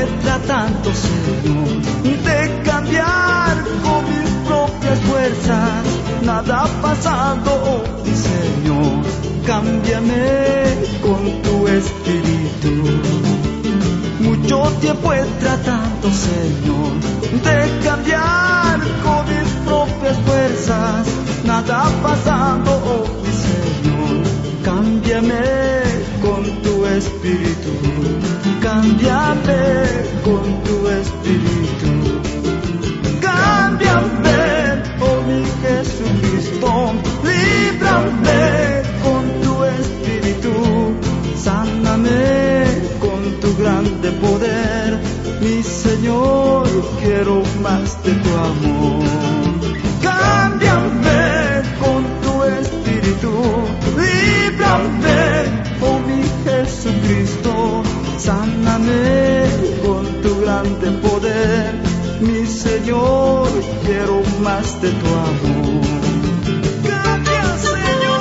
tratando, Señor, de cambiar con mis propias fuerzas. Nada ha pasado, oh mi Señor, cámbiame con tu Espíritu. Mucho tiempo he tratado, Señor, de cambiar con mis propias fuerzas. Nada ha pasado, oh mi Señor, cámbiame con tu Espíritu. Cámbiame con tu Espíritu. Cámbiame, oh mi Jesucristo. Líbrame con tu Espíritu. Sáname con tu grande poder. Mi Señor, quiero más de tu amor. Cámbiame con tu Espíritu. Líbrame, oh mi Jesucristo. Sáname con tu grande poder. Mi Señor, quiero más de tu amor. Cambia, Señor.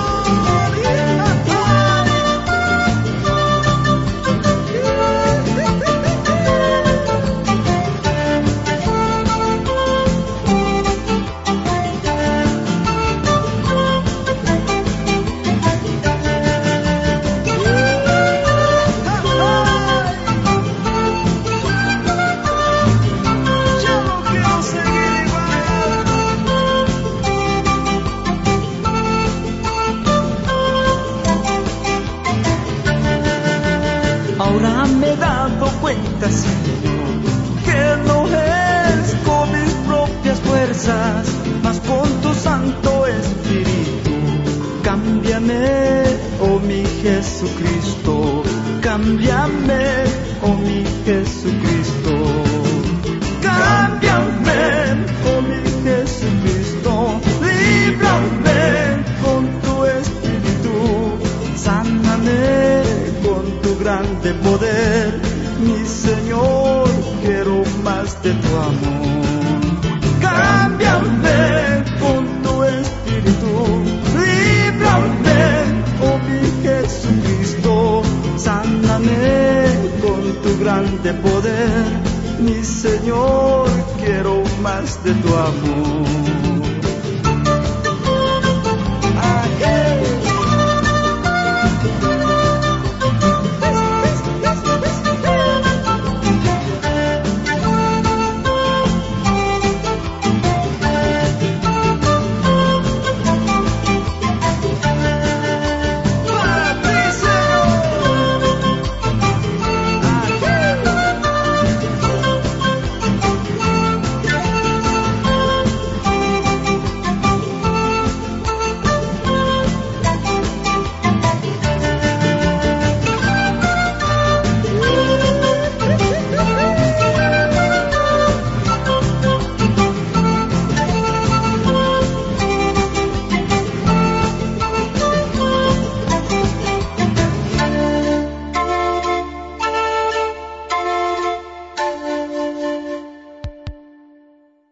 Ahora me he dado cuenta, Señor, que no es con mis propias fuerzas, mas con tu Santo Espíritu. Cámbiame, oh mi Jesucristo. Cámbiame, oh mi Jesucristo. Cámbiame, oh mi Jesucristo. Líbrame con tu Espíritu. Sáname con tu grande poder. Mi Señor, quiero más de tu amor. Cámbiame con tu Espíritu. Líbrame, oh mi Jesucristo. Sáname con tu grande poder. Mi Señor, quiero más de tu amor.